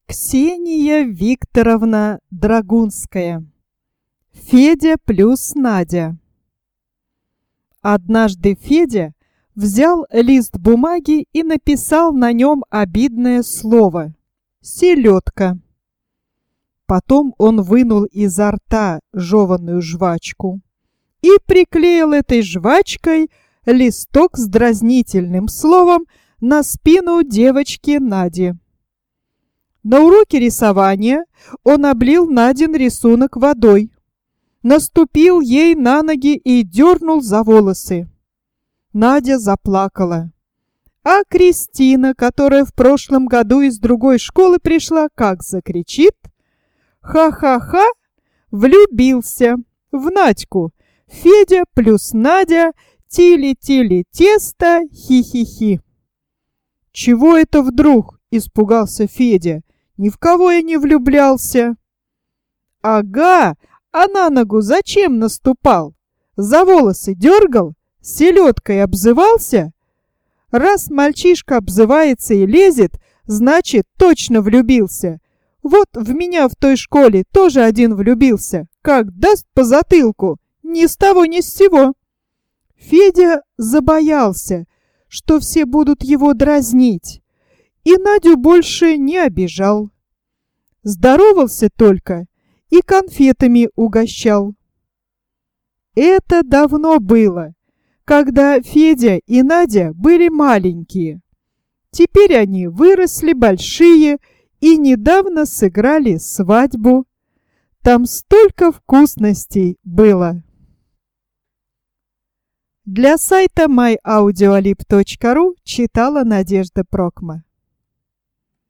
Ксения Викторовна Драгунская. Федя плюс Надя. Однажды Федя взял лист бумаги и написал на нем обидное слово «селедка». Потом он вынул изо рта жеванную жвачку и приклеил этой жвачкой листок с дразнительным словом на спину девочки Нади. На уроке рисования он облил Надин рисунок водой, наступил ей на ноги и дернул за волосы. Надя заплакала. А Кристина, которая в прошлом году из другой школы пришла, как закричит: «Ха-ха-ха! Влюбился в Надьку! Федя плюс Надя, тили-тили-тесто, хи-хи-хи!» «Чего это вдруг?» — испугался Федя. «Ни в кого я не влюблялся». «Ага, а на ногу зачем наступал? За волосы дергал? Селедкой обзывался? Раз мальчишка обзывается и лезет, значит, точно влюбился. Вот в меня в той школе тоже один влюбился. Как даст по затылку, ни с того ни с сего». Федя забоялся, что все будут его дразнить, и Надю больше не обижал. Здоровался только и конфетами угощал. Это давно было, когда Федя и Надя были маленькие. Теперь они выросли большие и недавно сыграли свадьбу. Там столько вкусностей было. Для сайта myaudioalib.ru читала Надежда Прокма.